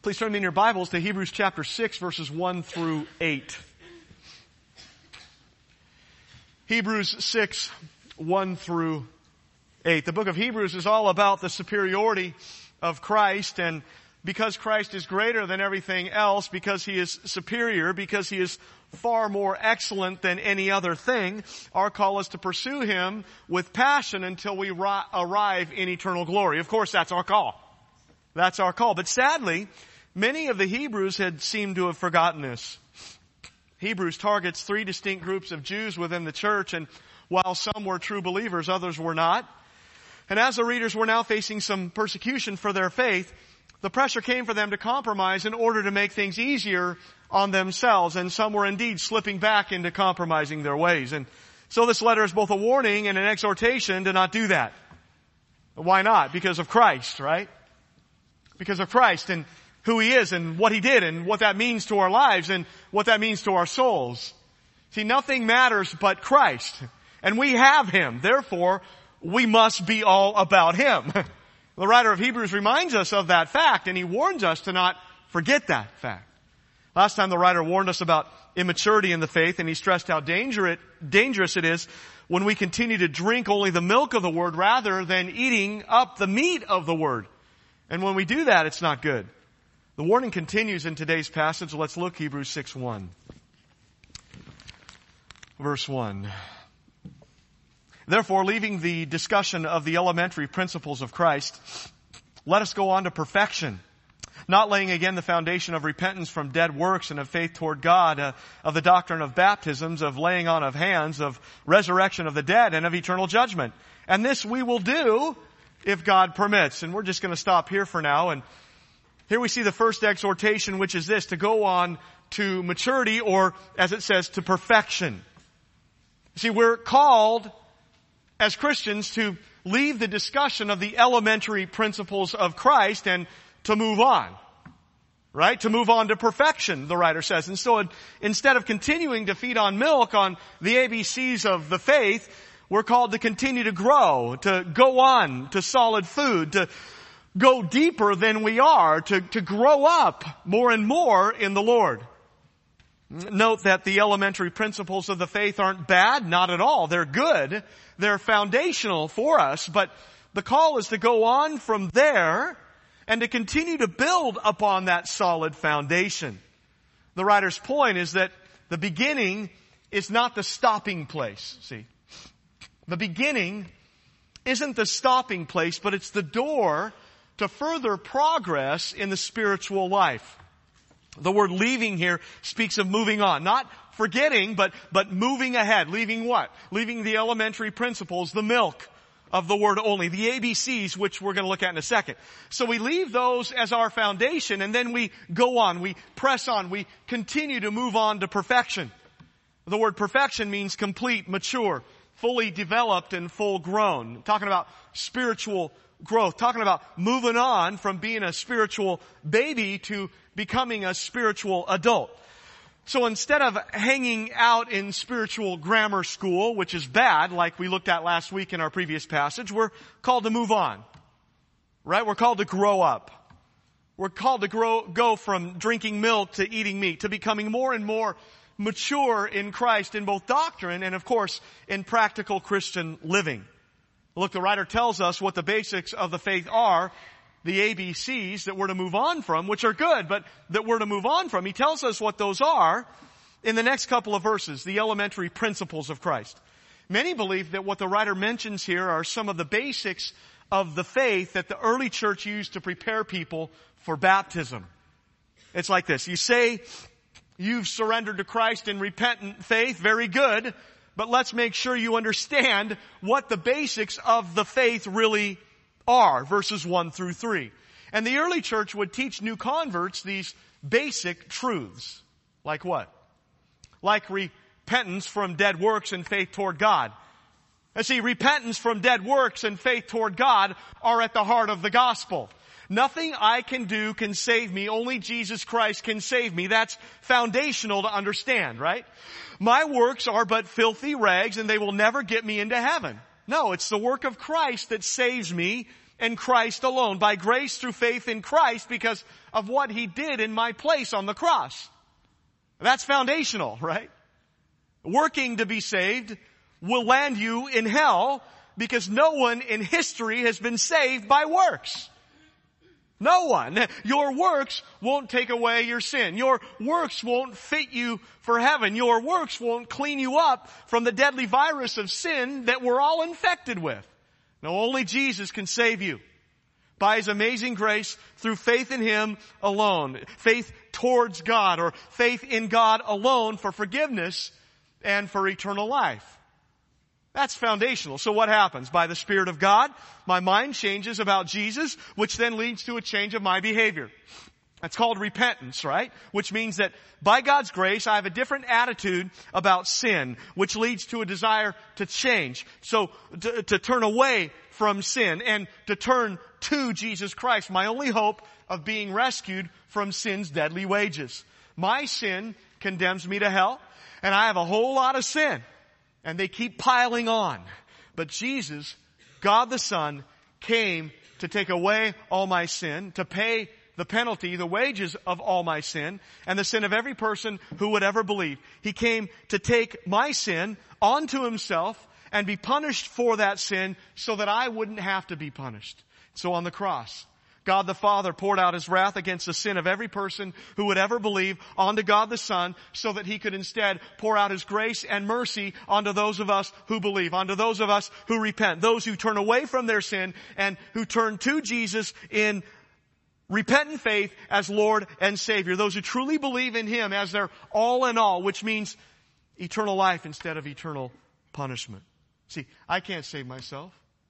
Please turn in your Bibles to Hebrews chapter 6, verses 1 through 8. Hebrews 6, 1 through 8. The book of Hebrews is all about the superiority of Christ, and because Christ is greater than everything else, because He is superior, because He is far more excellent than any other thing, our call is to pursue Him with passion until we arrive in eternal glory. Of course, that's our call. That's our call. But sadly, many of the Hebrews had seemed to have forgotten this. Hebrews targets three distinct groups of Jews within the church, and while some were true believers, others were not. And as the readers were now facing some persecution for their faith, the pressure came for them to compromise in order to make things easier on themselves, and some were indeed slipping back into compromising their ways. And so this letter is both a warning and an exhortation to not do that. Why not? Because of Christ, right? Because of Christ and who He is and what He did and what that means to our lives and what that means to our souls. See, nothing matters but Christ. And we have Him. Therefore, we must be all about Him. The writer of Hebrews reminds us of that fact, and he warns us to not forget that fact. Last time the writer warned us about immaturity in the faith, and he stressed how dangerous it is when we continue to drink only the milk of the Word rather than eating up the meat of the Word. And when we do that, it's not good. The warning continues in today's passage. Let's look, Hebrews 6:1. Verse 1. Therefore, leaving the discussion of the elementary principles of Christ, let us go on to perfection, not laying again the foundation of repentance from dead works and of faith toward God, of the doctrine of baptisms, of laying on of hands, of resurrection of the dead, and of eternal judgment. And this we will do if God permits. And we're just going to stop here for now. And here we see the first exhortation, which is this: to go on to maturity, or as it says, to perfection. See, we're called as Christians to leave the discussion of the elementary principles of Christ and to move on. Right? To move on to perfection, the writer says. And so instead of continuing to feed on milk, on the ABCs of the faith, we're called to continue to grow, to go on to solid food, to go deeper than we are, to grow up more and more in the Lord. Note that the elementary principles of the faith aren't bad, not at all. They're good. They're foundational for us, but the call is to go on from there and to continue to build upon that solid foundation. The writer's point is that the beginning is not the stopping place. See, the beginning isn't the stopping place, but it's the door to further progress in the spiritual life. The word leaving here speaks of moving on, not forgetting, but moving ahead. Leaving what? Leaving the elementary principles, the milk of the Word only, the ABCs, which we're going to look at in a second. So we leave those as our foundation, and then we go on, we press on, we continue to move on to perfection. The word perfection means complete, mature, fully developed, and full grown. Talking about spiritual growth, talking about moving on from being a spiritual baby to becoming a spiritual adult. So instead of hanging out in spiritual grammar school, which is bad, like we looked at last week in our previous passage, we're called to move on. Right? We're called to grow up. We're called to go from drinking milk to eating meat, to becoming more and more mature in Christ in both doctrine and, of course, in practical Christian living. Look, the writer tells us what the basics of the faith are, the ABCs that we're to move on from, which are good, but that we're to move on from. He tells us what those are in the next couple of verses, the elementary principles of Christ. Many believe that what the writer mentions here are some of the basics of the faith that the early church used to prepare people for baptism. It's like this. You say you've surrendered to Christ in repentant faith. Very good. But let's make sure you understand what the basics of the faith really are, verses 1 through 3. And the early church would teach new converts these basic truths. Like what? Like repentance from dead works and faith toward God. And see, repentance from dead works and faith toward God are at the heart of the gospel. Nothing I can do can save me. Only Jesus Christ can save me. That's foundational to understand, right? My works are but filthy rags and they will never get me into heaven. No, it's the work of Christ that saves me in Christ alone. By grace through faith in Christ because of what He did in my place on the cross. That's foundational, right? Working to be saved will land you in hell because no one in history has been saved by works. No one. Your works won't take away your sin. Your works won't fit you for heaven. Your works won't clean you up from the deadly virus of sin that we're all infected with. No, only Jesus can save you by His amazing grace through faith in Him alone. Faith towards God, or faith in God alone for forgiveness and for eternal life. That's foundational. So what happens? By the Spirit of God, my mind changes about Jesus, which then leads to a change of my behavior. That's called repentance, right? Which means that by God's grace, I have a different attitude about sin, which leads to a desire to change. So to turn away from sin and to turn to Jesus Christ, my only hope of being rescued from sin's deadly wages. My sin condemns me to hell, and I have a whole lot of sin. And they keep piling on. But Jesus, God the Son, came to take away all my sin, to pay the penalty, the wages of all my sin, and the sin of every person who would ever believe. He came to take my sin onto Himself and be punished for that sin so that I wouldn't have to be punished. So on the cross, God the Father poured out His wrath against the sin of every person who would ever believe onto God the Son so that He could instead pour out His grace and mercy onto those of us who believe, onto those of us who repent, those who turn away from their sin and who turn to Jesus in repentant faith as Lord and Savior, those who truly believe in Him as their all in all, which means eternal life instead of eternal punishment. See, I can't save myself.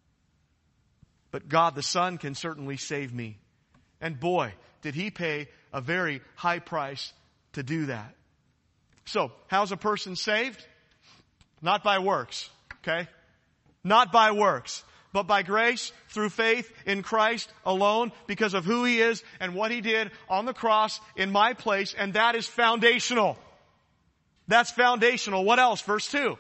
But God the Son can certainly save me. And boy, did He pay a very high price to do that. So, how's a person saved? Not by works, okay? Not by works, but by grace through faith in Christ alone because of who He is and what He did on the cross in my place, and that is foundational. That's foundational. What else? Verse 2.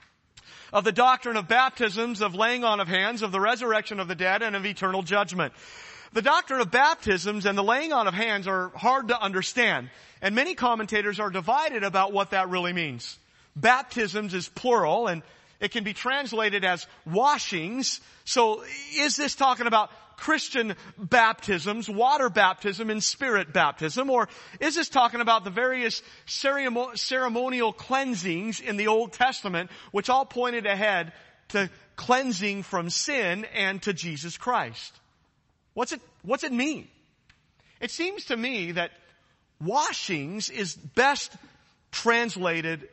Of the doctrine of baptisms, of laying on of hands, of the resurrection of the dead, and of eternal judgment. The doctrine of baptisms and the laying on of hands are hard to understand, and many commentators are divided about what that really means. Baptisms is plural, and it can be translated as washings. So is this talking about Christian baptisms, water baptism and spirit baptism, or is this talking about the various ceremonial cleansings in the Old Testament, which all pointed ahead to cleansing from sin and to Jesus Christ? What's it mean? It seems to me that washings is best translated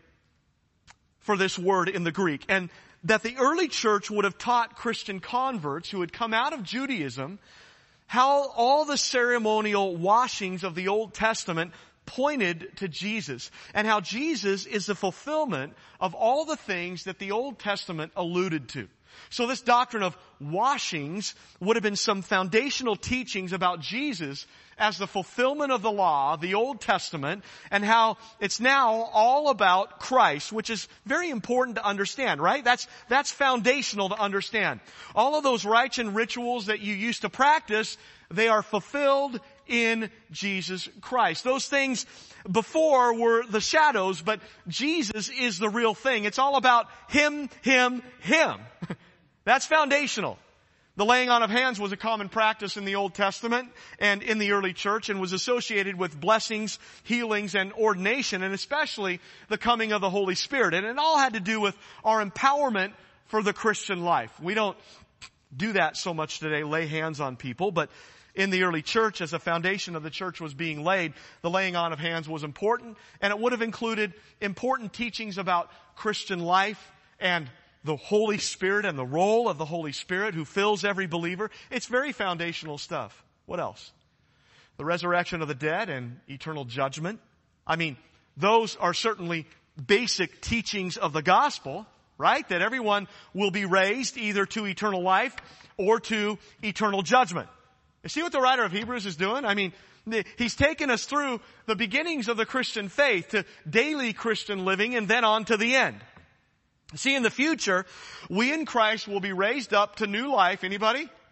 for this word in the Greek, and that the early church would have taught Christian converts who had come out of Judaism how all the ceremonial washings of the Old Testament pointed to Jesus, and how Jesus is the fulfillment of all the things that the Old Testament alluded to. So this doctrine of washings would have been some foundational teachings about Jesus as the fulfillment of the law, the Old Testament, and how it's now all about Christ, which is very important to understand, right? That's foundational to understand. All of those rites and rituals that you used to practice, they are fulfilled in Jesus Christ. Those things before were the shadows, but Jesus is the real thing. It's all about Him, Him, Him. That's foundational. The laying on of hands was a common practice in the Old Testament and in the early church, and was associated with blessings, healings, and ordination, and especially the coming of the Holy Spirit. And it all had to do with our empowerment for the Christian life. We don't do that so much today, lay hands on people, but in the early church, as the foundation of the church was being laid, the laying on of hands was important, and it would have included important teachings about Christian life and the Holy Spirit and the role of the Holy Spirit who fills every believer. It's very foundational stuff. What else? The resurrection of the dead and eternal judgment. I mean, those are certainly basic teachings of the gospel, right? That everyone will be raised either to eternal life or to eternal judgment. You see what the writer of Hebrews is doing? I mean, he's taken us through the beginnings of the Christian faith to daily Christian living and then on to the end. See, in the future, we in Christ will be raised up to new life. Anybody?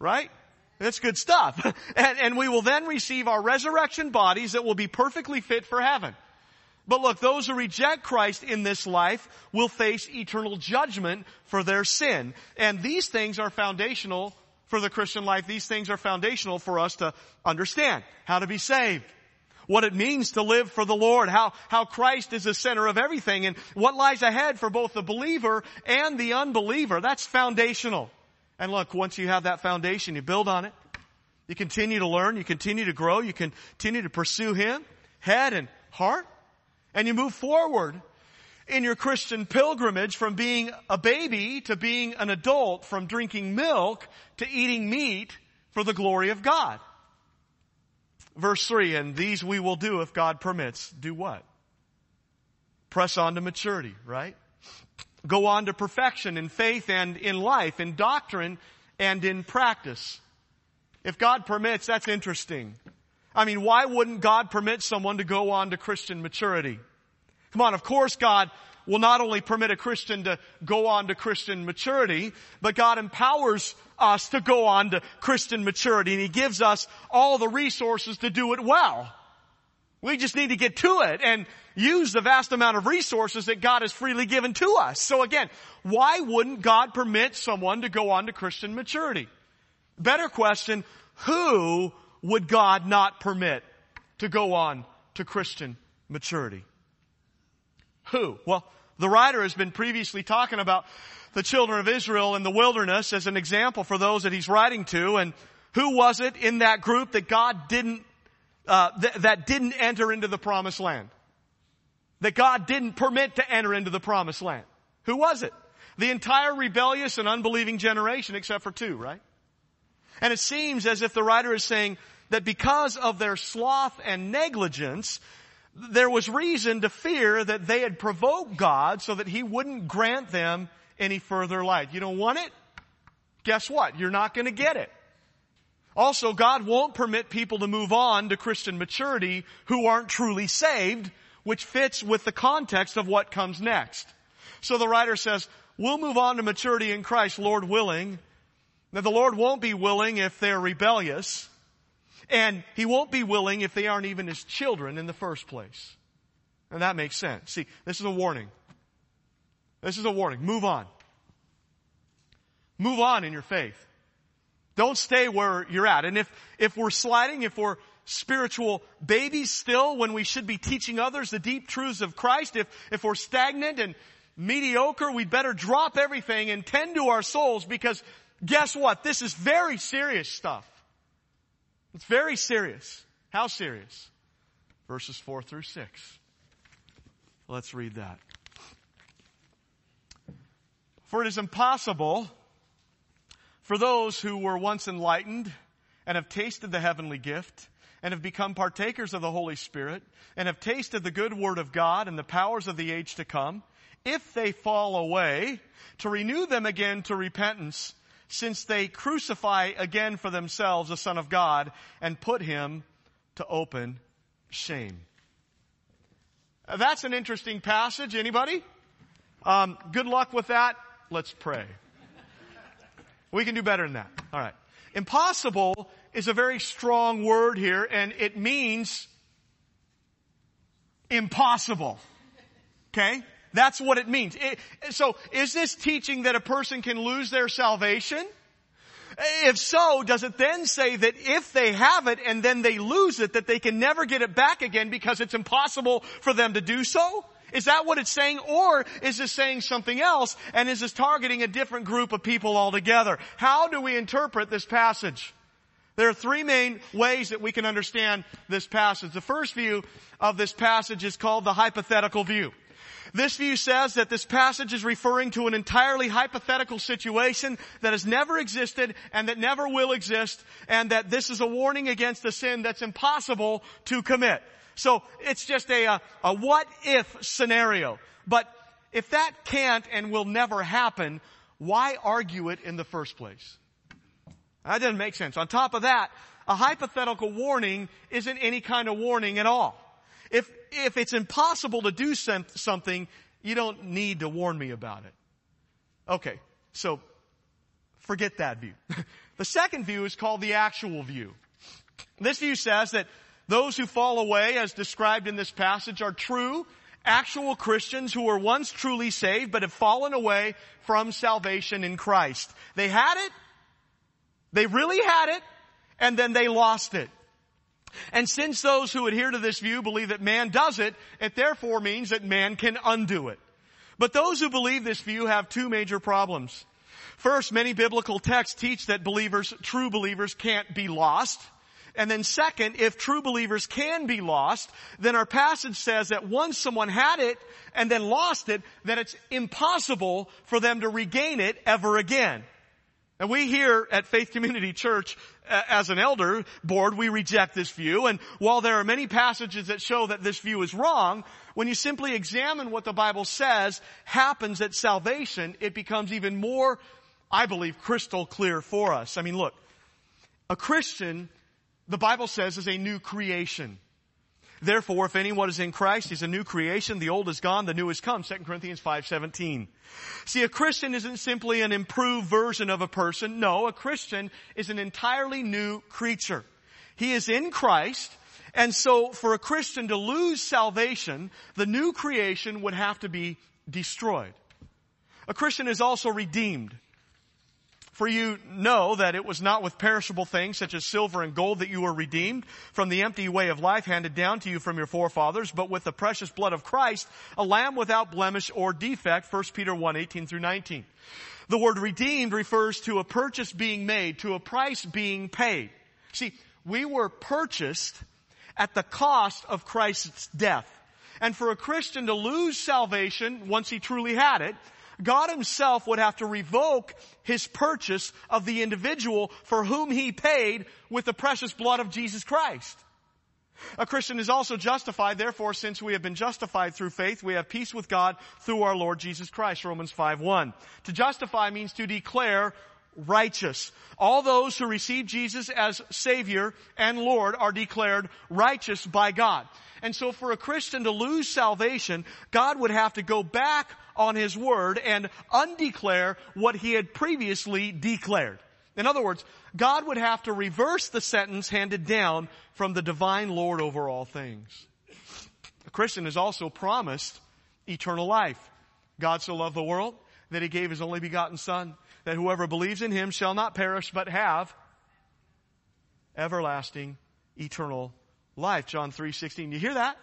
Right? That's good stuff. And we will then receive our resurrection bodies that will be perfectly fit for heaven. But look, those who reject Christ in this life will face eternal judgment for their sin. And these things are foundational for the Christian life. These things are foundational for us to understand how to be saved, what it means to live for the Lord, how Christ is the center of everything, and what lies ahead for both the believer and the unbeliever. That's foundational. And look, once you have that foundation, you build on it. You continue to learn, you continue to grow, you continue to pursue Him, head and heart. And you move forward in your Christian pilgrimage from being a baby to being an adult, from drinking milk to eating meat for the glory of God. Verse 3, and these we will do if God permits. Do what? Press on to maturity, right? Go on to perfection in faith and in life, in doctrine and in practice. If God permits, that's interesting. I mean, why wouldn't God permit someone to go on to Christian maturity? Come on, of course God will not only permit a Christian to go on to Christian maturity, but God empowers us to go on to Christian maturity, and He gives us all the resources to do it well. We just need to get to it and use the vast amount of resources that God has freely given to us. So again, why wouldn't God permit someone to go on to Christian maturity? Better question, who would God not permit to go on to Christian maturity? Who? Well, the writer has been previously talking about the children of Israel in the wilderness as an example for those that he's writing to. And who was it in that group that God didn't enter into the promised land? That God didn't permit to enter into the promised land? Who was it? The entire rebellious and unbelieving generation except for two, right? And it seems as if the writer is saying that because of their sloth and negligence, there was reason to fear that they had provoked God so that He wouldn't grant them any further light. You don't want it? Guess what? You're not going to get it. Also, God won't permit people to move on to Christian maturity who aren't truly saved, which fits with the context of what comes next. So the writer says, we'll move on to maturity in Christ, Lord willing. Now, the Lord won't be willing if they're rebellious. And He won't be willing if they aren't even His children in the first place. And that makes sense. See, this is a warning. This is a warning. Move on. Move on in your faith. Don't stay where you're at. And if we're sliding, if we're spiritual babies still when we should be teaching others the deep truths of Christ, if we're stagnant and mediocre, we'd better drop everything and tend to our souls, because guess what? This is very serious stuff. It's very serious. How serious? Verses 4 through 6. Let's read that. For it is impossible for those who were once enlightened and have tasted the heavenly gift and have become partakers of the Holy Spirit and have tasted the good word of God and the powers of the age to come, if they fall away, to renew them again to repentance, since they crucify again for themselves the Son of God and put Him to open shame. That's an interesting passage. Anybody? Good luck with that. Let's pray. We can do better than that. All right. Impossible is a very strong word here, and it means impossible. Okay? That's what it means. So, is this teaching that a person can lose their salvation? If so, does it then say that if they have it and then they lose it, that they can never get it back again because it's impossible for them to do so? Is that what it's saying? Or is this saying something else? And is this targeting a different group of people altogether? How do we interpret this passage? There are three main ways that we can understand this passage. The first view of this passage is called the hypothetical view. This view says that this passage is referring to an entirely hypothetical situation that has never existed and that never will exist, and that this is a warning against a sin that's impossible to commit. So it's just a what-if scenario. But if that can't and will never happen, why argue it in the first place? That doesn't make sense. On top of that, a hypothetical warning isn't any kind of warning at all. If it's impossible to do something, you don't need to warn me about it. Okay, so forget that view. The second view is called the actual view. This view says that those who fall away, as described in this passage, are true, actual Christians who were once truly saved but have fallen away from salvation in Christ. They had it, they really had it, and then they lost it. And since those who adhere to this view believe that man does it, it therefore means that man can undo it. But those who believe this view have two major problems. First, many biblical texts teach that true believers can't be lost. And then second, if true believers can be lost, then our passage says that once someone had it and then lost it, that it's impossible for them to regain it ever again. And we here at Faith Community Church, as an elder board, we reject this view. And while there are many passages that show that this view is wrong, when you simply examine what the Bible says happens at salvation, it becomes even more, I believe, crystal clear for us. I mean, look, a Christian, the Bible says, is a new creation. Therefore, if anyone is in Christ, he's a new creation. The old is gone, the new has come. 2 Corinthians 5:17. See, a Christian isn't simply an improved version of a person. No, a Christian is an entirely new creature. He is in Christ, and so for a Christian to lose salvation, the new creation would have to be destroyed. A Christian is also redeemed. For you know that it was not with perishable things such as silver and gold that you were redeemed from the empty way of life handed down to you from your forefathers, but with the precious blood of Christ, a lamb without blemish or defect, 1 Peter 1:18 through 19. The word redeemed refers to a purchase being made, to a price being paid. See, we were purchased at the cost of Christ's death. And for a Christian to lose salvation once he truly had it, God himself would have to revoke his purchase of the individual for whom he paid with the precious blood of Jesus Christ. A Christian is also justified. Therefore, since we have been justified through faith, we have peace with God through our Lord Jesus Christ. Romans 5:1. To justify means to declare righteous. All those who receive Jesus as Savior and Lord are declared righteous by God. And so for a Christian to lose salvation, God would have to go back on his word and undeclare what he had previously declared. In other words, God would have to reverse the sentence handed down from the divine Lord over all things. A Christian is also promised eternal life. God so loved the world that he gave his only begotten Son, that whoever believes in him shall not perish but have everlasting eternal life. John 3:16. You hear that?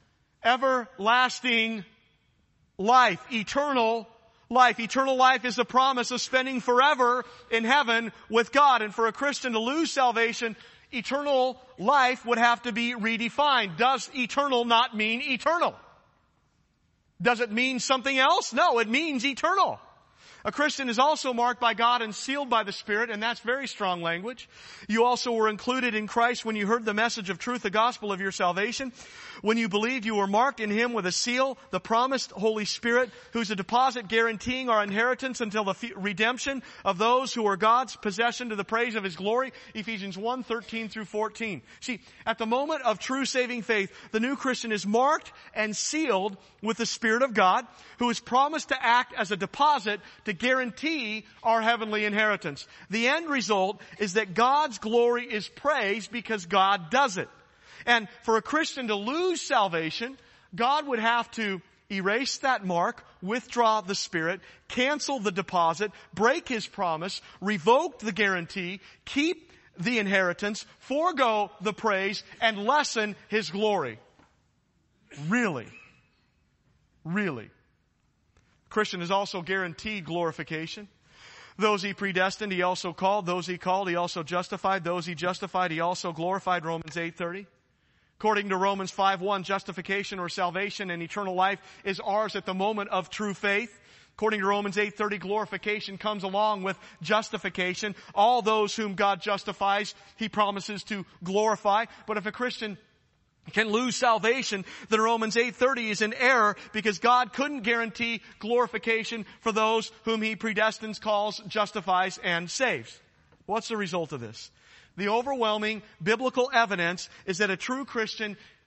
Everlasting life. Eternal life. Eternal life is the promise of spending forever in heaven with God. And for a Christian to lose salvation, eternal life would have to be redefined. Does eternal not mean eternal? Does it mean something else? No, it means eternal. A Christian is also marked by God and sealed by the Spirit, and that's very strong language. You also were included in Christ when you heard the message of truth, the gospel of your salvation. When you believed, you were marked in Him with a seal, the promised Holy Spirit, who's a deposit guaranteeing our inheritance until the redemption of those who are God's possession to the praise of His glory. Ephesians 1:13 through 14. See, at the moment of true saving faith, the new Christian is marked and sealed with the Spirit of God, who is promised to act as a deposit to guarantee our heavenly inheritance. The end result is that God's glory is praised because God does it. And for a Christian to lose salvation, God would have to erase that mark, withdraw the Spirit, cancel the deposit, break His promise, revoke the guarantee, keep the inheritance, forego the praise, and lessen His glory. Really? Really? Christian is also guaranteed glorification. Those He predestined, He also called. Those He called, He also justified. Those He justified, He also glorified. Romans 8:30. According to Romans 5:1, justification or salvation and eternal life is ours at the moment of true faith. According to Romans 8:30, glorification comes along with justification. All those whom God justifies, He promises to glorify. But if a Christian can lose salvation, then Romans 8:30 is in error because God couldn't guarantee glorification for those whom He predestines, calls, justifies, and saves. What's the result of this? The overwhelming biblical evidence is that a true Christian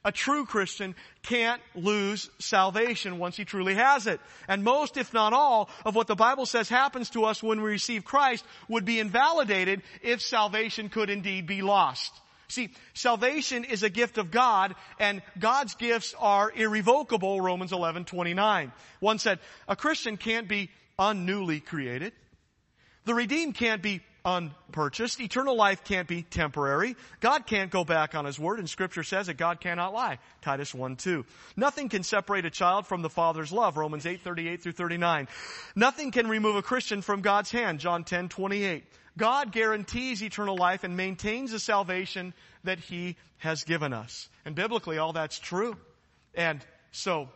A true Christian can't lose salvation once he truly has it. And most, if not all, of what the Bible says happens to us when we receive Christ would be invalidated if salvation could indeed be lost. See, salvation is a gift of God, and God's gifts are irrevocable, Romans 11:29. One said, a Christian can't be unnewly created. The redeemed can't be unpurchased. Eternal life can't be temporary. God can't go back on His word, and Scripture says that God cannot lie. Titus 1:2. Nothing can separate a child from the Father's love. Romans 8:38 through 39. Nothing can remove a Christian from God's hand. John 10:28. God guarantees eternal life and maintains the salvation that He has given us. And biblically, all that's true. And so,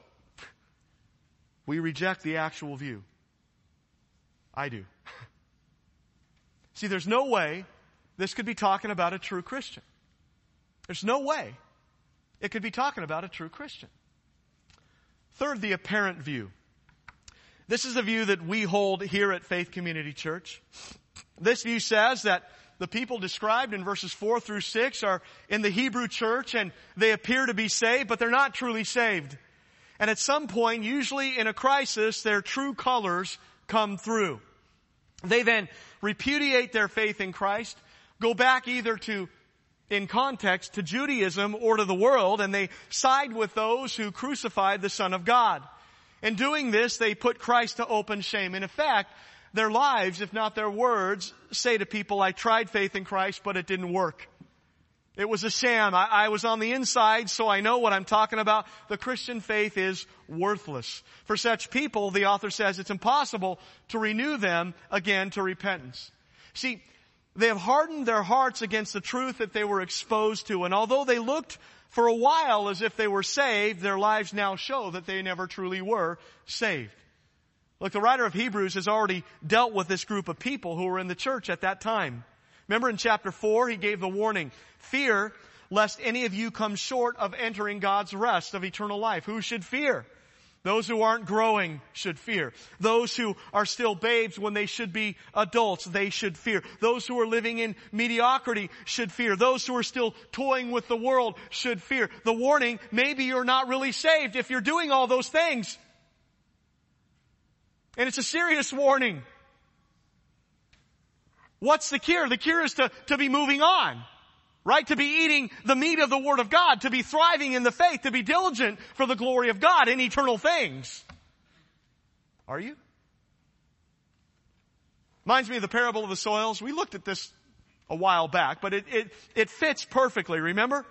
we reject the actual view. I do. See, there's no way this could be talking about a true Christian. There's no way it could be talking about a true Christian. Third, the apparent view. This is a view that we hold here at Faith Community Church. This view says that the people described in verses 4 through 6 are in the Hebrew church, and they appear to be saved, but they're not truly saved. And at some point, usually in a crisis, their true colors come through. They then repudiate their faith in Christ, go back either to, in context, to Judaism or to the world, and they side with those who crucified the Son of God. In doing this, they put Christ to open shame. In effect, their lives, if not their words, say to people, I tried faith in Christ, but it didn't work. It was a sham. I was on the inside, so I know what I'm talking about. The Christian faith is worthless. For such people, the author says it's impossible to renew them again to repentance. See, they have hardened their hearts against the truth that they were exposed to. And although they looked for a while as if they were saved, their lives now show that they never truly were saved. Look, the writer of Hebrews has already dealt with this group of people who were in the church at that time. Remember in chapter 4, he gave the warning, fear lest any of you come short of entering God's rest of eternal life. Who should fear? Those who aren't growing should fear. Those who are still babes when they should be adults, they should fear. Those who are living in mediocrity should fear. Those who are still toying with the world should fear. The warning, maybe you're not really saved if you're doing all those things. And it's a serious warning. What's the cure? The cure is to be moving on. Right? To be eating the meat of the Word of God. To be thriving in the faith. To be diligent for the glory of God in eternal things. Are you? Reminds me of the parable of the soils. We looked at this a while back, but it fits perfectly. Remember?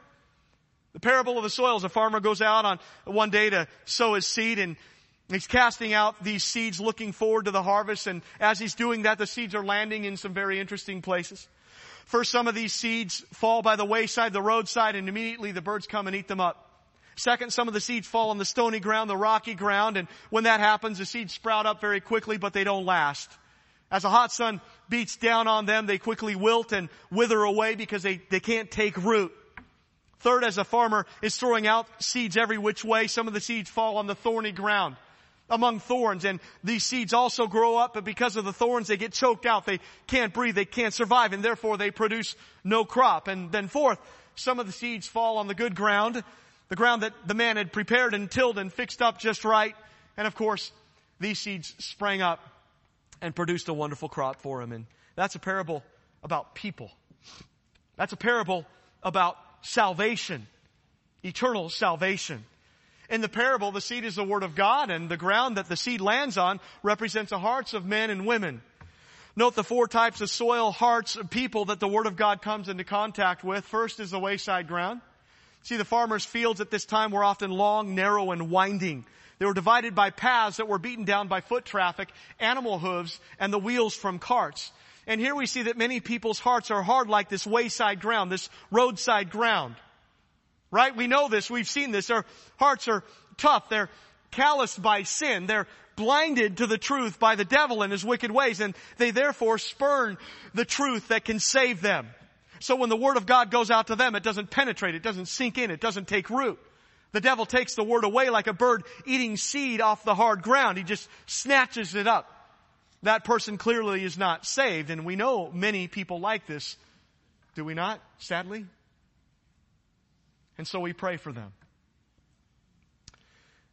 The parable of the soils. A farmer goes out on one day to sow his seed, and he's casting out these seeds looking forward to the harvest. And as he's doing that, the seeds are landing in some very interesting places. First, some of these seeds fall by the wayside, the roadside, and immediately the birds come and eat them up. Second, some of the seeds fall on the stony ground, the rocky ground, and when that happens, the seeds sprout up very quickly, but they don't last. As the hot sun beats down on them, they quickly wilt and wither away because they can't take root. Third, as a farmer is throwing out seeds every which way, some of the seeds fall on the thorny ground, among thorns, and these seeds also grow up, but because of the thorns, they get choked out. They can't breathe, they can't survive, and therefore they produce no crop. And then fourth, some of the seeds fall on the good ground, the ground that the man had prepared and tilled and fixed up just right. And of course, these seeds sprang up and produced a wonderful crop for him. And that's a parable about people. That's a parable about salvation, eternal salvation. In the parable, the seed is the Word of God, and the ground that the seed lands on represents the hearts of men and women. Note the four types of soil, hearts of people that the Word of God comes into contact with. First is the wayside ground. See, the farmers' fields at this time were often long, narrow, and winding. They were divided by paths that were beaten down by foot traffic, animal hooves, and the wheels from carts. And here we see that many people's hearts are hard like this wayside ground, this roadside ground. Right? We know this. We've seen this. Their hearts are tough. They're calloused by sin. They're blinded to the truth by the devil and his wicked ways. And they therefore spurn the truth that can save them. So when the Word of God goes out to them, it doesn't penetrate. It doesn't sink in. It doesn't take root. The devil takes the Word away like a bird eating seed off the hard ground. He just snatches it up. That person clearly is not saved. And we know many people like this. Do we not? Sadly. And so we pray for them.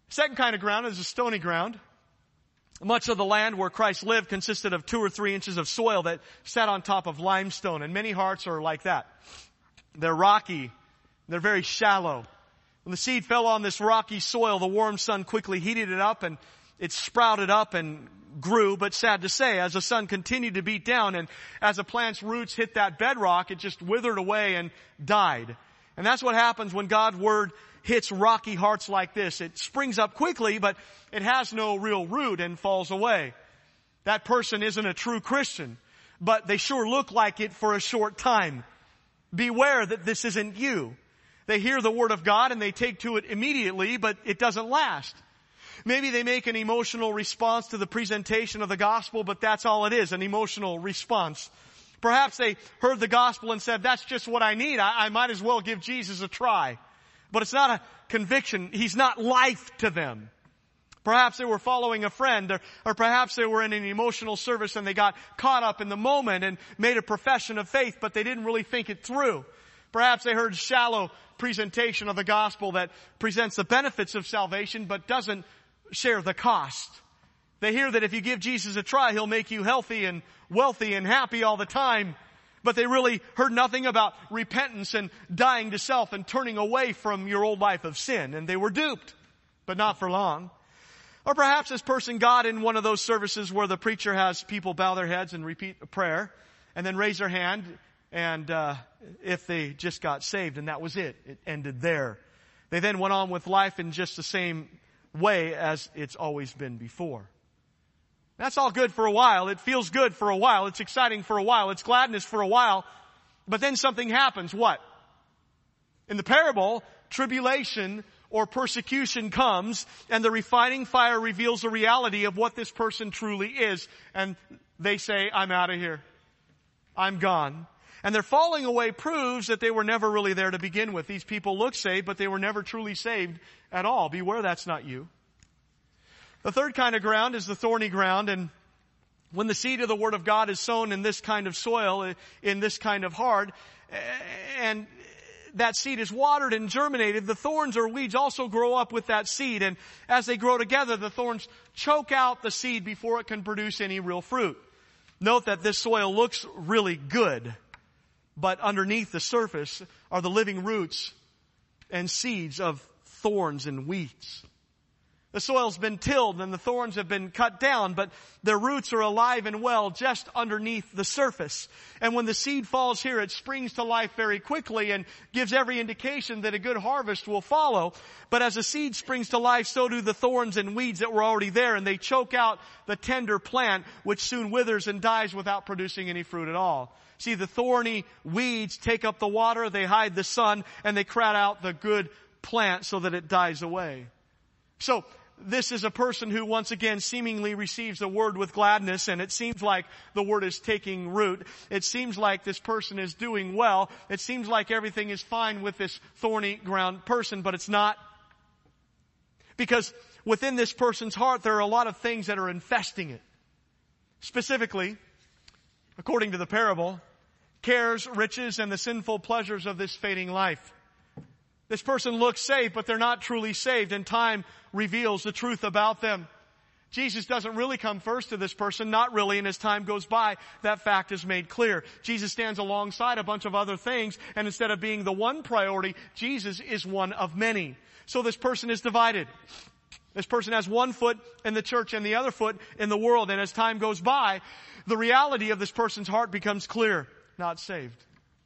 Second kind of ground is a stony ground. Much of the land where Christ lived consisted of 2 or 3 inches of soil that sat on top of limestone, and many hearts are like that. They're rocky. They're very shallow. When the seed fell on this rocky soil, the warm sun quickly heated it up, and it sprouted up and grew. But sad to say, as the sun continued to beat down and as a plant's roots hit that bedrock, it just withered away and died. And that's what happens when God's Word hits rocky hearts like this. It springs up quickly, but it has no real root and falls away. That person isn't a true Christian, but they sure look like it for a short time. Beware that this isn't you. They hear the Word of God and they take to it immediately, but it doesn't last. Maybe they make an emotional response to the presentation of the gospel, but that's all it is, an emotional response. Perhaps they heard the gospel and said, that's just what I need. I might as well give Jesus a try. But it's not a conviction. He's not life to them. Perhaps they were following a friend, or perhaps they were in an emotional service and they got caught up in the moment and made a profession of faith, but they didn't really think it through. Perhaps they heard shallow presentation of the gospel that presents the benefits of salvation but doesn't share the cost. They hear that if you give Jesus a try, He'll make you healthy and wealthy and happy all the time. But they really heard nothing about repentance and dying to self and turning away from your old life of sin. And they were duped, but not for long. Or perhaps this person got in one of those services where the preacher has people bow their heads and repeat a prayer and then raise their hand, and if they just got saved, and that was it. It ended there. They then went on with life in just the same way as it's always been before. That's all good for a while. It feels good for a while. It's exciting for a while. It's gladness for a while. But then something happens. What? In the parable, tribulation or persecution comes, and the refining fire reveals the reality of what this person truly is. And they say, I'm out of here. I'm gone. And their falling away proves that they were never really there to begin with. These people look saved, but they were never truly saved at all. Beware, that's not you. The third kind of ground is the thorny ground, and when the seed of the Word of God is sown in this kind of soil, in this kind of heart, and that seed is watered and germinated, the thorns or weeds also grow up with that seed, and as they grow together, the thorns choke out the seed before it can produce any real fruit. Note that this soil looks really good, but underneath the surface are the living roots and seeds of thorns and weeds. The soil's been tilled and the thorns have been cut down, but their roots are alive and well just underneath the surface. And when the seed falls here, it springs to life very quickly and gives every indication that a good harvest will follow. But as the seed springs to life, so do the thorns and weeds that were already there, and they choke out the tender plant, which soon withers and dies without producing any fruit at all. See, the thorny weeds take up the water, they hide the sun, and they crowd out the good plant so that it dies away. So, this is a person who once again seemingly receives the Word with gladness, and it seems like the Word is taking root. It seems like this person is doing well. It seems like everything is fine with this thorny ground person, but it's not. Because within this person's heart, there are a lot of things that are infesting it. Specifically, according to the parable, cares, riches, and the sinful pleasures of this fading life. This person looks saved, but they're not truly saved, and time reveals the truth about them. Jesus doesn't really come first to this person, not really, and as time goes by, that fact is made clear. Jesus stands alongside a bunch of other things, and instead of being the one priority, Jesus is one of many. So this person is divided. This person has one foot in the church and the other foot in the world, and as time goes by, the reality of this person's heart becomes clear, not saved.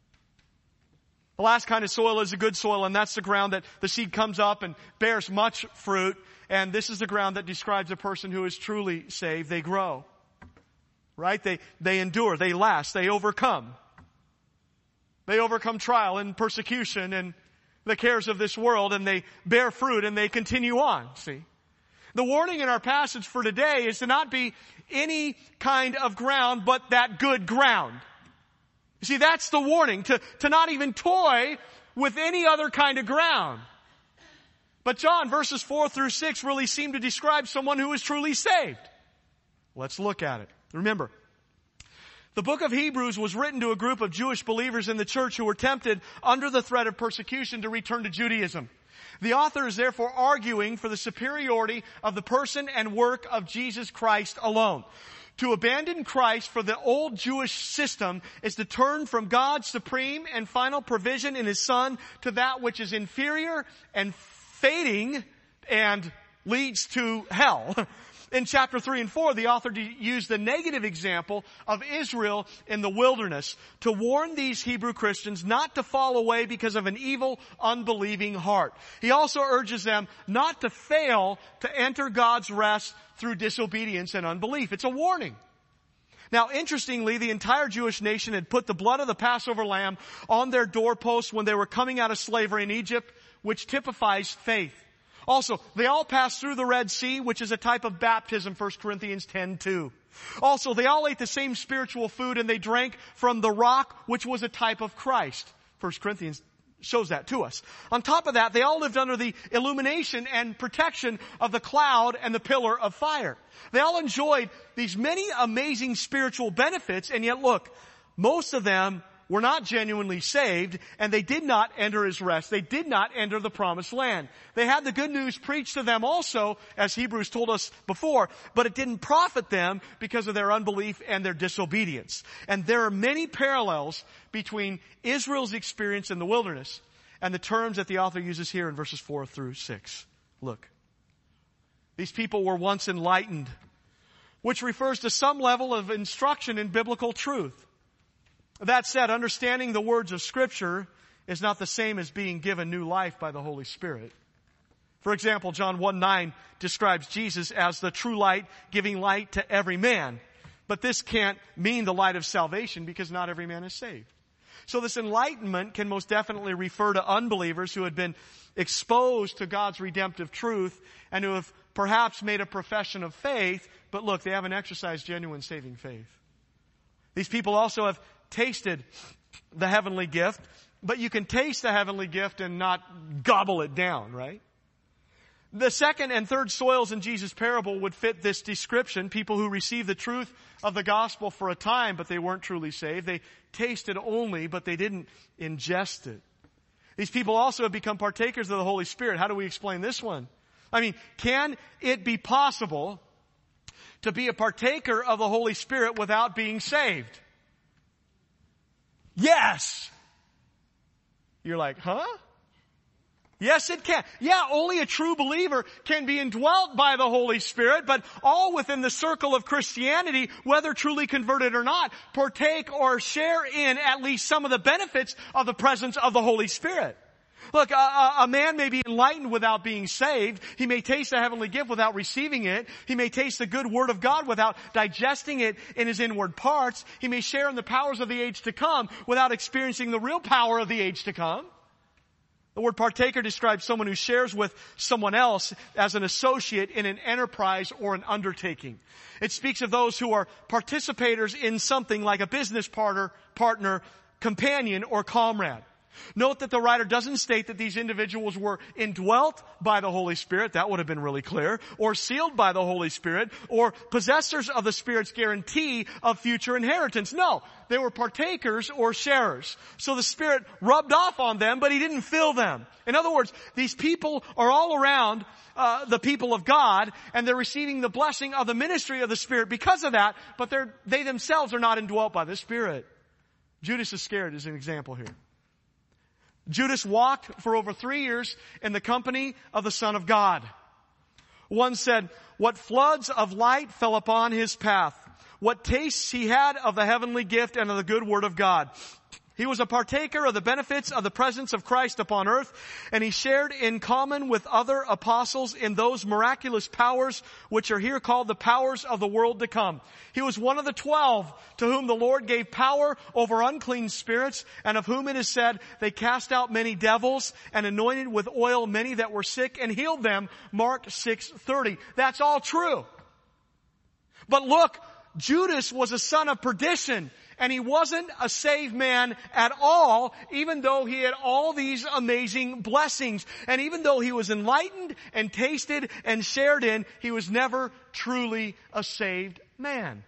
The last kind of soil is a good soil, and that's the ground that the seed comes up and bears much fruit. And this is the ground that describes a person who is truly saved. They grow. Right? They endure. They last. They overcome. They overcome trial and persecution and the cares of this world, and they bear fruit and they continue on. See? The warning in our passage for today is to not be any kind of ground but that good ground. You see, that's the warning, to not even toy with any other kind of ground. But John, verses 4 through 6 really seem to describe someone who is truly saved. Let's look at it. Remember, the book of Hebrews was written to a group of Jewish believers in the church who were tempted under the threat of persecution to return to Judaism. The author is therefore arguing for the superiority of the person and work of Jesus Christ alone. To abandon Christ for the old Jewish system is to turn from God's supreme and final provision in His Son to that which is inferior and fading and leads to hell. In chapter 3 and 4, the author used the negative example of Israel in the wilderness to warn these Hebrew Christians not to fall away because of an evil, unbelieving heart. He also urges them not to fail to enter God's rest through disobedience and unbelief. It's a warning. Now, interestingly, the entire Jewish nation had put the blood of the Passover lamb on their doorposts when they were coming out of slavery in Egypt, which typifies faith. Also, they all passed through the Red Sea, which is a type of baptism, 1 Corinthians 10:2. Also, they all ate the same spiritual food and they drank from the rock, which was a type of Christ. 1 Corinthians shows that to us. On top of that, they all lived under the illumination and protection of the cloud and the pillar of fire. They all enjoyed these many amazing spiritual benefits, and yet look, most of them were not genuinely saved, and they did not enter His rest. They did not enter the promised land. They had the good news preached to them also, as Hebrews told us before, but it didn't profit them because of their unbelief and their disobedience. And there are many parallels between Israel's experience in the wilderness and the terms that the author uses here in verses 4 through 6. Look. These people were once enlightened, which refers to some level of instruction in biblical truth. That said, understanding the words of Scripture is not the same as being given new life by the Holy Spirit. For example, John 1:9 describes Jesus as the true light, giving light to every man. But this can't mean the light of salvation because not every man is saved. So this enlightenment can most definitely refer to unbelievers who had been exposed to God's redemptive truth and who have perhaps made a profession of faith, but look, they haven't exercised genuine saving faith. These people also have tasted the heavenly gift, but you can taste the heavenly gift and not gobble it down, right? The second and third soils in Jesus' parable would fit this description. People who received the truth of the gospel for a time, but they weren't truly saved. They tasted only, but they didn't ingest it. These people also have become partakers of the Holy Spirit. How do we explain this one? I mean, can it be possible to be a partaker of the Holy Spirit without being saved? Yes. You're like, huh? Yes, it can. Yeah, only a true believer can be indwelt by the Holy Spirit, but all within the circle of Christianity, whether truly converted or not, partake or share in at least some of the benefits of the presence of the Holy Spirit. Look, a man may be enlightened without being saved. He may taste the heavenly gift without receiving it. He may taste the good word of God without digesting it in his inward parts. He may share in the powers of the age to come without experiencing the real power of the age to come. The word partaker describes someone who shares with someone else as an associate in an enterprise or an undertaking. It speaks of those who are participators in something like a business partner, companion, or comrade. Note that the writer doesn't state that these individuals were indwelt by the Holy Spirit. That would have been really clear. Or sealed by the Holy Spirit. Or possessors of the Spirit's guarantee of future inheritance. No, they were partakers or sharers. So the Spirit rubbed off on them, but He didn't fill them. In other words, these people are all around the people of God, and they're receiving the blessing of the ministry of the Spirit because of that, but they themselves are not indwelt by the Spirit. Judas Iscariot is an example here. Judas walked for over 3 years in the company of the Son of God. One said, what floods of light fell upon his path. What tastes he had of the heavenly gift and of the good word of God. He was a partaker of the benefits of the presence of Christ upon earth, and he shared in common with other apostles in those miraculous powers which are here called the powers of the world to come. He was one of the 12 to whom the Lord gave power over unclean spirits, and of whom it is said, they cast out many devils and anointed with oil many that were sick and healed them. Mark 6:30. That's all true. But look, Judas was a son of perdition. And he wasn't a saved man at all, even though he had all these amazing blessings. And even though he was enlightened and tasted and shared in, he was never truly a saved man.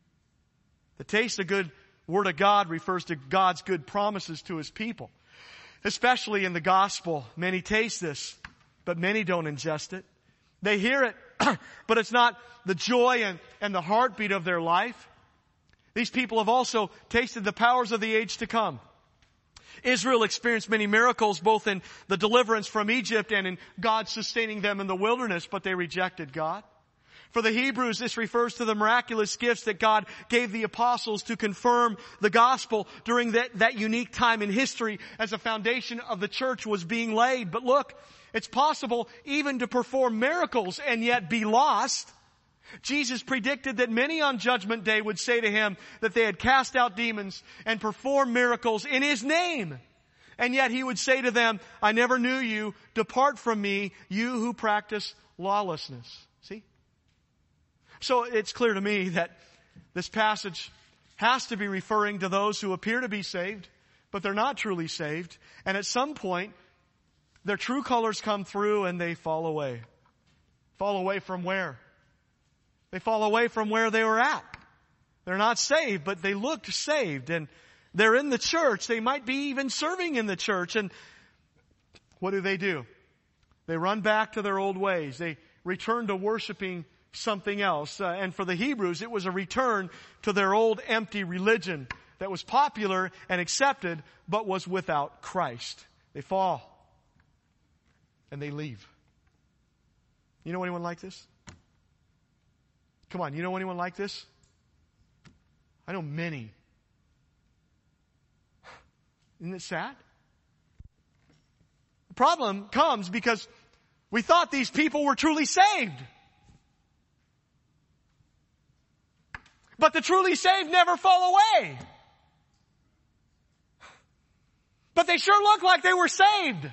The taste of good word of God refers to God's good promises to His people. Especially in the gospel, many taste this, but many don't ingest it. They hear it, but it's not the joy and the heartbeat of their life. These people have also tasted the powers of the age to come. Israel experienced many miracles, both in the deliverance from Egypt and in God sustaining them in the wilderness, but they rejected God. For the Hebrews, this refers to the miraculous gifts that God gave the apostles to confirm the gospel during that unique time in history as a foundation of the church was being laid. But look, it's possible even to perform miracles and yet be lost. Jesus predicted that many on Judgment Day would say to Him that they had cast out demons and performed miracles in His name. And yet He would say to them, I never knew you. Depart from me, you who practice lawlessness. See? So it's clear to me that this passage has to be referring to those who appear to be saved, but they're not truly saved. And at some point, their true colors come through and they fall away. Fall away from where? They fall away from where they were at. They're not saved, but they looked saved. And they're in the church. They might be even serving in the church. And what do? They run back to their old ways. They return to worshiping something else. And for the Hebrews, it was a return to their old empty religion that was popular and accepted, but was without Christ. They fall. And they leave. You know anyone like this? Come on, you know anyone like this? I know many. Isn't it sad? The problem comes because we thought these people were truly saved. But the truly saved never fall away. But they sure look like they were saved.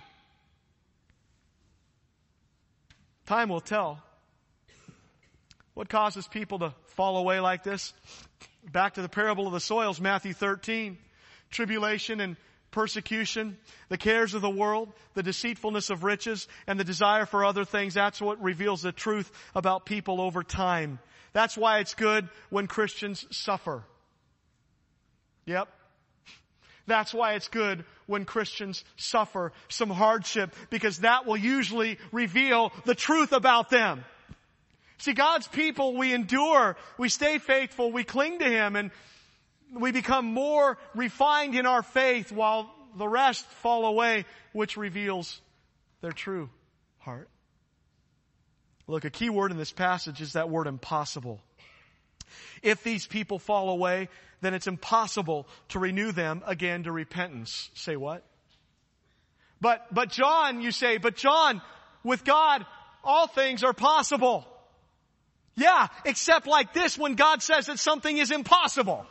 Time will tell. What causes people to fall away like this? Back to the parable of the soils, Matthew 13. Tribulation and persecution, the cares of the world, the deceitfulness of riches, and the desire for other things. That's what reveals the truth about people over time. That's why it's good when Christians suffer. Yep. That's why it's good when Christians suffer some hardship, because that will usually reveal the truth about them. See, God's people, we endure, we stay faithful, we cling to Him, and we become more refined in our faith while the rest fall away, which reveals their true heart. Look, a key word in this passage is that word impossible. If these people fall away, then it's impossible to renew them again to repentance. Say what? But John, you say, but John, with God, all things are possible. Yeah, except like this when God says that something is impossible.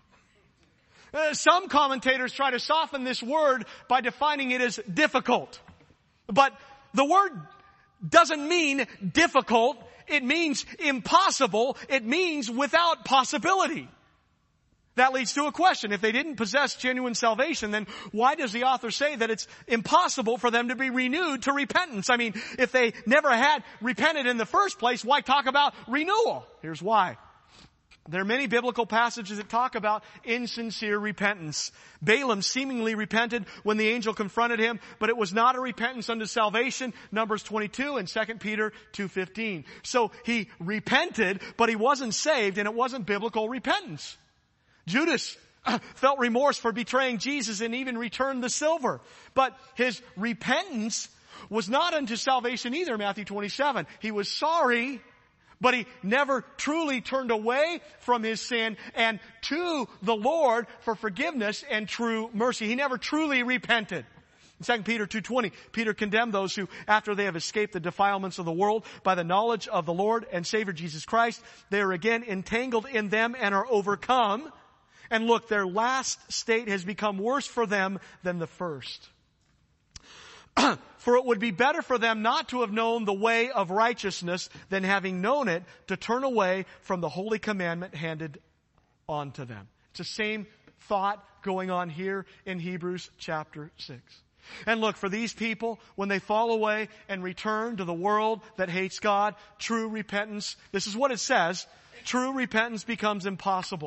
Some commentators try to soften this word by defining it as difficult. But the word doesn't mean difficult. It means impossible. It means without possibility. That leads to a question. If they didn't possess genuine salvation, then why does the author say that it's impossible for them to be renewed to repentance? I mean, if they never had repented in the first place, why talk about renewal? Here's why. There are many biblical passages that talk about insincere repentance. Balaam seemingly repented when the angel confronted him, but it was not a repentance unto salvation. Numbers 22 and 2 Peter 2:15. So he repented, but he wasn't saved, and it wasn't biblical repentance. Judas felt remorse for betraying Jesus and even returned the silver. But his repentance was not unto salvation either, Matthew 27. He was sorry, but he never truly turned away from his sin and to the Lord for forgiveness and true mercy. He never truly repented. In 2 Peter 2:20, Peter condemned those who, after they have escaped the defilements of the world by the knowledge of the Lord and Savior Jesus Christ, they are again entangled in them and are overcome. And look, their last state has become worse for them than the first. For it would be better for them not to have known the way of righteousness than having known it to turn away from the holy commandment handed on to them. It's the same thought going on here in Hebrews chapter 6. And look, for these people, when they fall away and return to the world that hates God, true repentance, this is what it says, true repentance becomes impossible.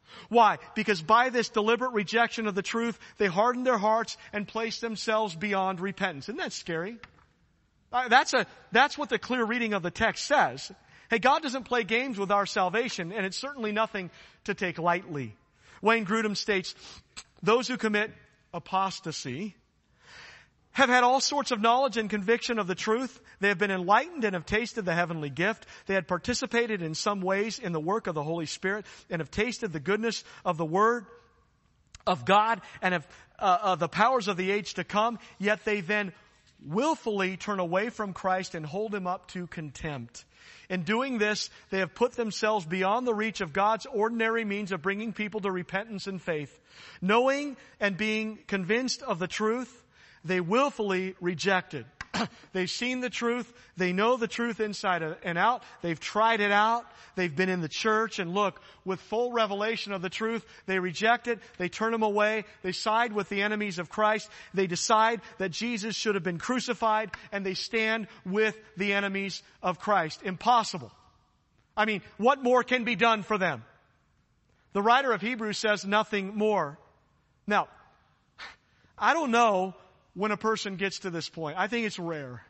Why? Because by this deliberate rejection of the truth, they hardened their hearts and placed themselves beyond repentance. Isn't that scary? That's what the clear reading of the text says. Hey, God doesn't play games with our salvation, and it's certainly nothing to take lightly. Wayne Grudem states, those who commit apostasy have had all sorts of knowledge and conviction of the truth. They have been enlightened and have tasted the heavenly gift. They had participated in some ways in the work of the Holy Spirit and have tasted the goodness of the Word of God and have the powers of the age to come. Yet they then willfully turn away from Christ and hold Him up to contempt. In doing this, they have put themselves beyond the reach of God's ordinary means of bringing people to repentance and faith. Knowing and being convinced of the truth, they willfully reject it. They've seen the truth. They know the truth inside and out. They've tried it out. They've been in the church. And look, with full revelation of the truth, they reject it. They turn Him away. They side with the enemies of Christ. They decide that Jesus should have been crucified. And they stand with the enemies of Christ. Impossible. I mean, what more can be done for them? The writer of Hebrews says nothing more. Now, I don't know when a person gets to this point. I think it's rare.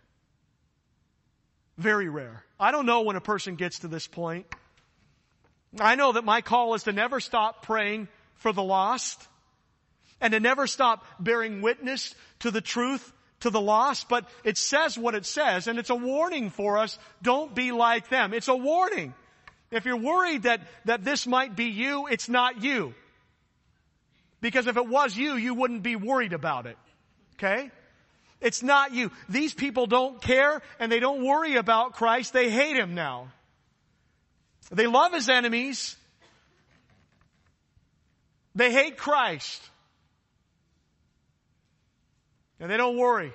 Very rare. I don't know when a person gets to this point. I know that my call is to never stop praying for the lost and to never stop bearing witness to the truth to the lost. But it says what it says, and it's a warning for us. Don't be like them. It's a warning. If you're worried that this might be you, it's not you. Because if it was you, you wouldn't be worried about it. Okay? It's not you. These people don't care and they don't worry about Christ. They hate Him now. They love His enemies. They hate Christ. And they don't worry.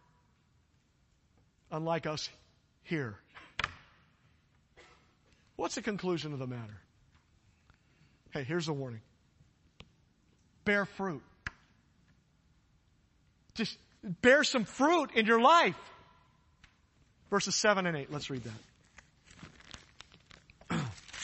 Unlike us here. What's the conclusion of the matter? Hey, here's a warning. Bear fruit. Just bear some fruit in your life. Verses 7 and 8. Let's read that.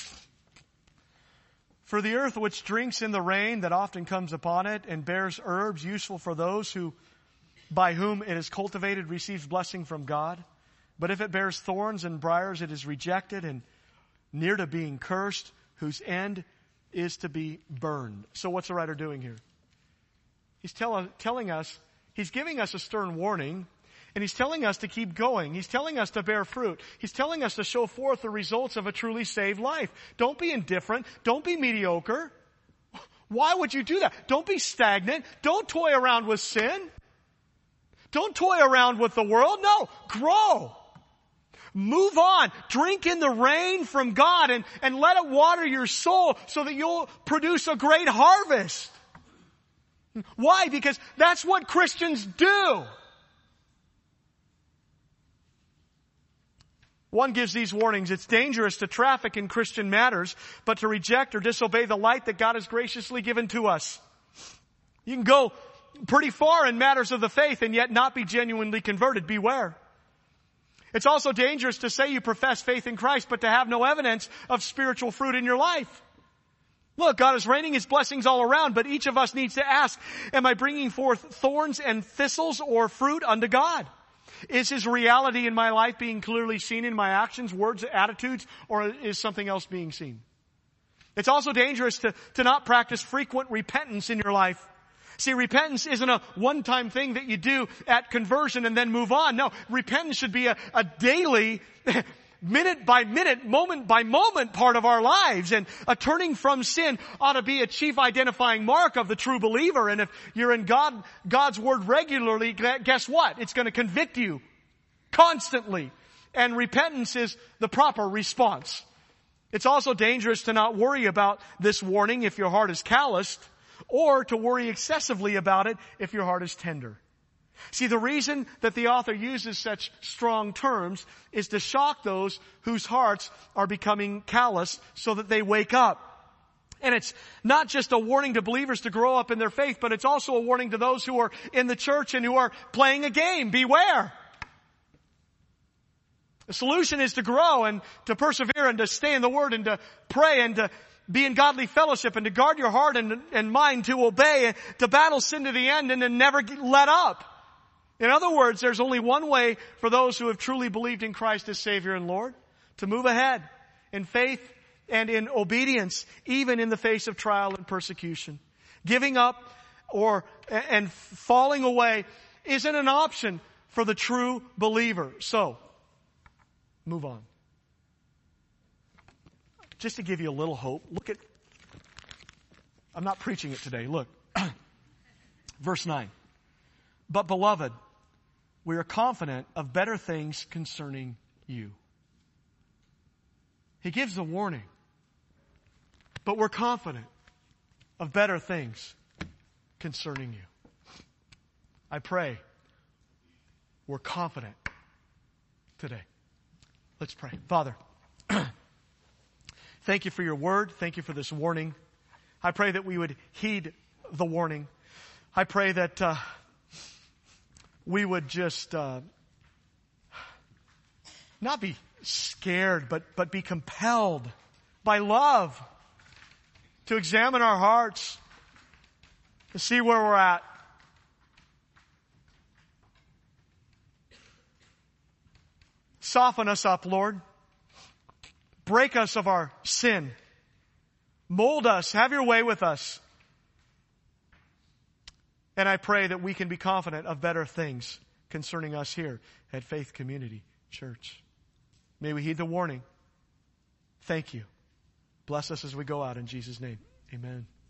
For the earth which drinks in the rain that often comes upon it and bears herbs useful for those who, by whom it is cultivated, receives blessing from God. But if it bears thorns and briars, it is rejected and near to being cursed, whose end is to be burned. So what's the writer doing here? He's telling us, he's giving us a stern warning, and he's telling us to keep going. He's telling us to bear fruit. He's telling us to show forth the results of a truly saved life. Don't be indifferent. Don't be mediocre. Why would you do that? Don't be stagnant. Don't toy around with sin. Don't toy around with the world. No, grow. Move on. Drink in the rain from God and let it water your soul so that you'll produce a great harvest. Why? Because that's what Christians do. One gives these warnings. It's dangerous to traffic in Christian matters, but to reject or disobey the light that God has graciously given to us. You can go pretty far in matters of the faith and yet not be genuinely converted. Beware. It's also dangerous to say you profess faith in Christ, but to have no evidence of spiritual fruit in your life. Look, God is raining His blessings all around, but each of us needs to ask, am I bringing forth thorns and thistles or fruit unto God? Is His reality in my life being clearly seen in my actions, words, attitudes, or is something else being seen? It's also dangerous to not practice frequent repentance in your life. See, repentance isn't a one-time thing that you do at conversion and then move on. No, repentance should be a daily, minute by minute, moment by moment part of our lives. And a turning from sin ought to be a chief identifying mark of the true believer. And if you're in God's Word regularly, guess what? It's going to convict you constantly. And repentance is the proper response. It's also dangerous to not worry about this warning if your heart is calloused, or to worry excessively about it if your heart is tender. See, the reason that the author uses such strong terms is to shock those whose hearts are becoming callous so that they wake up. And it's not just a warning to believers to grow up in their faith, but it's also a warning to those who are in the church and who are playing a game. Beware. The solution is to grow and to persevere and to stay in the Word and to pray and to be in godly fellowship and to guard your heart and mind to obey, to battle sin to the end and to never let up. In other words, there's only one way for those who have truly believed in Christ as Savior and Lord, to move ahead in faith and in obedience, even in the face of trial and persecution. Giving up and falling away isn't an option for the true believer. So, move on. Just to give you a little hope, I'm not preaching it today. Look, verse 9. But beloved, we are confident of better things concerning you. He gives the warning. But we're confident of better things concerning you. I pray we're confident today. Let's pray. Father, thank you for your word. Thank you for this warning. I pray that we would heed the warning. I pray that we would just not be scared, but be compelled by love to examine our hearts, to see where we're at. Soften us up, Lord. Break us of our sin. Mold us. Have your way with us. And I pray that we can be confident of better things concerning us here at Faith Community Church. May we heed the warning. Thank you. Bless us as we go out in Jesus' name. Amen.